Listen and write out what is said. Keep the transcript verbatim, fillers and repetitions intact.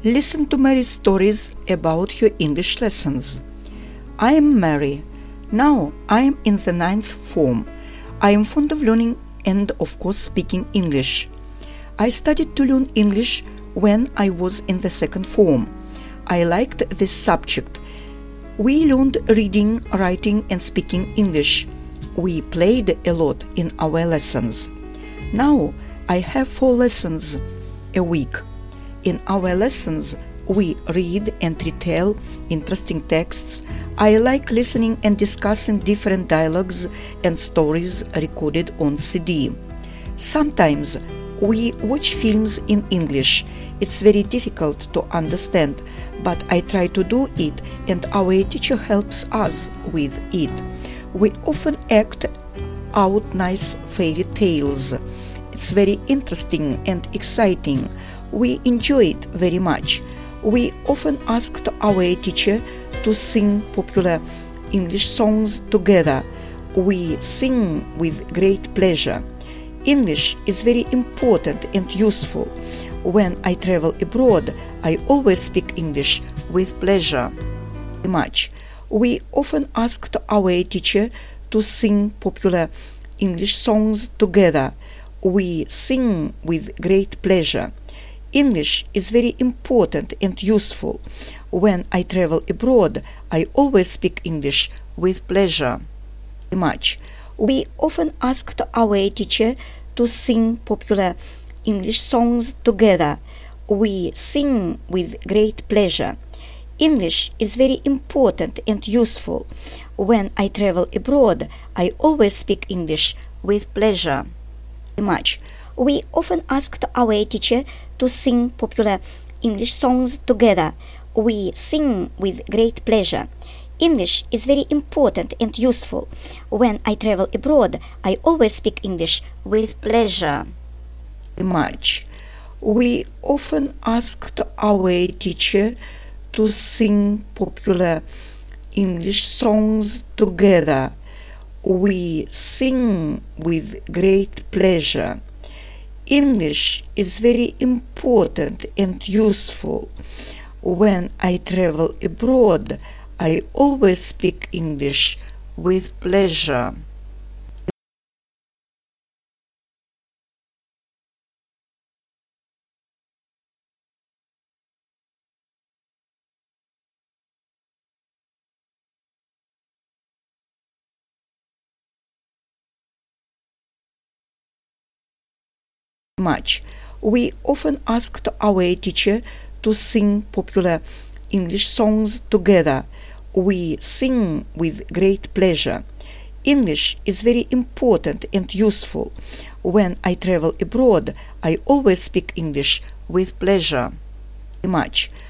Listen to Mary's stories about her English lessons. I am Mary. Now I am in the ninth form. I am fond of learning and, of course, speaking English. I started to learn English when I was in the second form. I liked this subject. We learned reading, writing, and speaking English. We played a lot in our lessons. Now I have four lessons a week. In our lessons, we read and retell interesting texts. I like listening and discussing different dialogues and stories recorded on C D. Sometimes we watch films in English. It's very difficult to understand, but I try to do it, and our teacher helps us with it. We often act out nice fairy tales. It's very interesting and exciting. We enjoy it very much. We often asked our teacher to sing popular English songs together. We sing with great pleasure. English is very important and useful. When I travel abroad, I always speak English with pleasure. Much. We often asked our teacher to sing popular English songs together. We sing with great pleasure. English is very important and useful. When I travel abroad, I always speak English with pleasure. Much. We often asked our teacher to sing popular English songs together. We sing with great pleasure. English is very important and useful. When I travel abroad, I always speak English with pleasure. Much. We often asked our teacher to sing popular English songs together. We sing with great pleasure. English is very important and useful. When I travel abroad, I always speak English with pleasure. Much. We often asked our teacher to sing popular English songs together. We sing with great pleasure. English is very important and useful. When I travel abroad, I always speak English with pleasure. Much. We often asked our teacher to sing popular English songs together. We sing with great pleasure. English is very important and useful. When I travel abroad, I always speak English with pleasure. Much.